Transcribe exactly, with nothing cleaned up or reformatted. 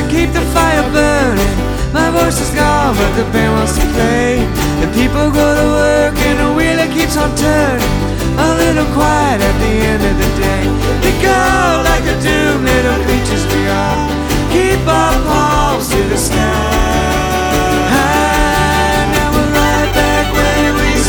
keep the fire burning. My voice is gone, but the band wants to play. The people go to work